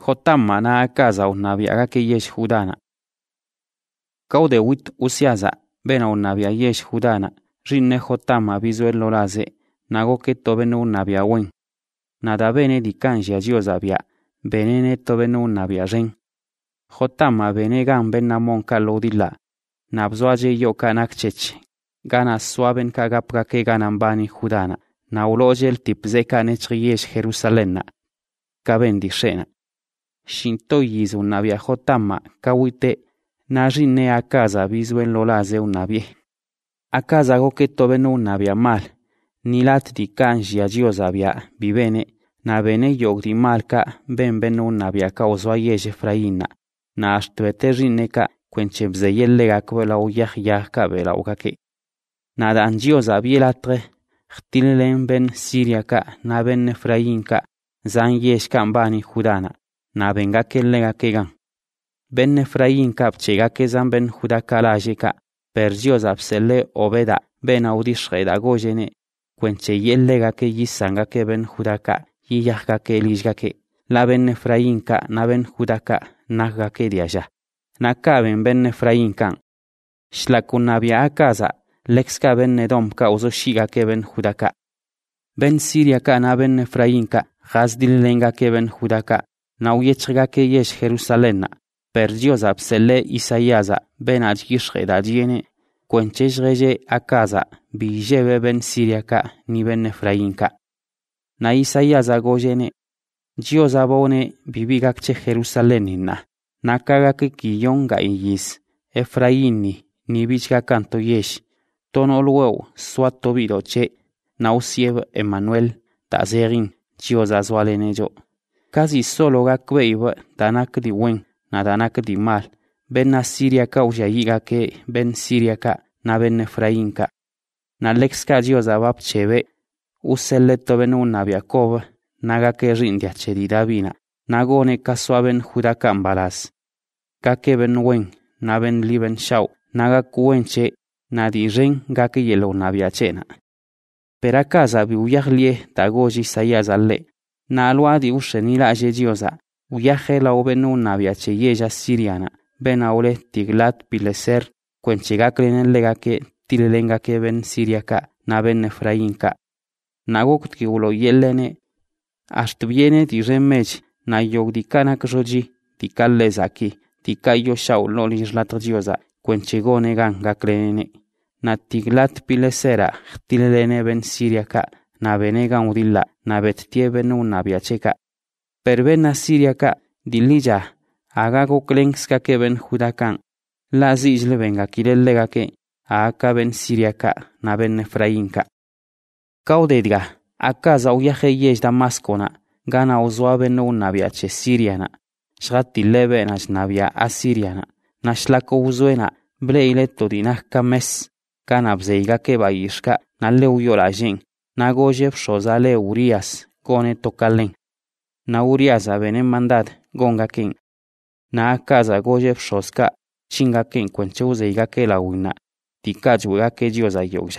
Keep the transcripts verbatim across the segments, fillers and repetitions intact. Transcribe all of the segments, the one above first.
Jotamma na Acaza unabiagake yesh Judana. Kaude wit Uziasa bena unabia yesh Judana, rinne Jotamma bizuel lolaze, nagoke tobene unabia wen. Nada bene di kanjia jiozabia, benene tobene unabia ren. Jotamma bene gan benna monka lodila, nabzoaje yo kanakcheche, gana suaben kagapgake ganambani Judana, na ulojel tipzeka nechriyesh Jerusalena. Kabendi shena. Shinto yizu unabia Jotamma kawite, na rinne Acaza bizuen lolaze unabie. Acaza goke tobene unabia mal, nilat di kanjia jiozabia bibene, na bene yogdi malka ben ben unabia kauzwa yesh Efraina, na ashtwete rineka kwenche bzeyellega kwela uyah yah kabela ukake. Na dan jiozabie latre, chtilen ben Siriaka na ben Efrainka, zan yesh kambani Judana, na benga kellega kegan. Ben Efrainka pchegake zan ben Judaka lajeka, per jiozabsele obeda ben audishreda gojene, kwenche yellega ke yisangake ben Judaka, yiyahgake lishgake, la ben Efrainka na ben Judaka, nagake diaja. Nakaben ben Efrainkan. Shlakunabia Acaza, lexka ben Edom causo shigake ben Judaka. Ben Siriaka na ben Efrainka, gazdillenga ke ben Judaka, na uyechgake yesh Jerusalena, per jiozabsele Isaiasa ben adgishreda diene, kwencheshreje Acaza, bijebe ben Siriaka ni ben Efrainka. Na Isaiasa gojene, jiozabone bibigakche Jerusalenina, nakagake kiyonga iyis, Efraini, ni bichga canto yesh, tonolueu suato bidoche, nausieb Emmanuel, tazerin, jiozazwalenello. Casi solo gakweib danak di wen, na danak di mal, ben na Siriaka uyayigake ben Siriaka na ben Efrainka. Na lexka jiozabab chebe, useleto ben unabiakob, nagake rindiache di Davina, nagone kasuaben Judakan balas. Kake ben wen, na ben liben shau, naga kuenche, na di ren gake yelo nabiachena. Per Acaza bi uyahlie tagoji sayazale, na alua di ushenila ajejioza, uyaje la obenu nabiache yeja siriana, ben aule tiglat pileser, kwenchegaklenen legake, tilelengake ben Siriaka, na ben Efrainka. Nagokti ulo yelene, ashtuviene di remej, na yogdikanak roji, tikalle zaki, tikayo shau lolis latrdioza, kwenchegone ganga klenene. Na tiglat pilesera, tilelene ben Siriaka, na benegan udilla, na bettie ben unabiacheka. Per ben na Siriaka, dilija, agago klenska ke ben Judakan, la zijle venga kilellegake, aka ben Siriaka, na ben Efrainka. Kaudedga, Acaza uyaje yesh Damaskona, gana uzwa ben unabiache Siriana, shgatile ben ajnabia Asiriana, na shlako uzuena, bleileto dinaka mes, gana bzeiga ke baishka, na leuyola jen, na gojev shozale Urias, gone tokalen. Na Urias abenen mandad, gonga ken. Na Acaza gojev shozka, chinga ken kwenche uzeiga ke la uina, tikajwega ke jioza yoja.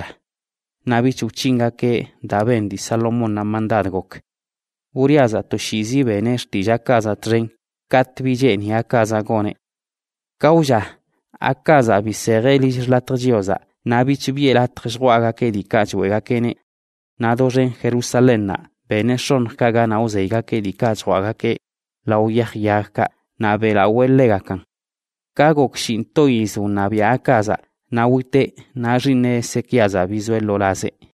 Na bichu chinga ke daben di Salomon na mandad gok. Uriasa toshizi benesh di Acaza tren, kat bijeni Acaza gone. Kauja, Acaza bisegelis latrgioza, na bichu bielatržwaga ke di kajwega kene. Na dojen Jerusalena, beneshon kagana uzeiga ke di kajwaga ke, la uyahyaka, na bela uelegakan. Kagok shinto izu nabia Acaza, na wite na rine sekiaza bizuel lolaze.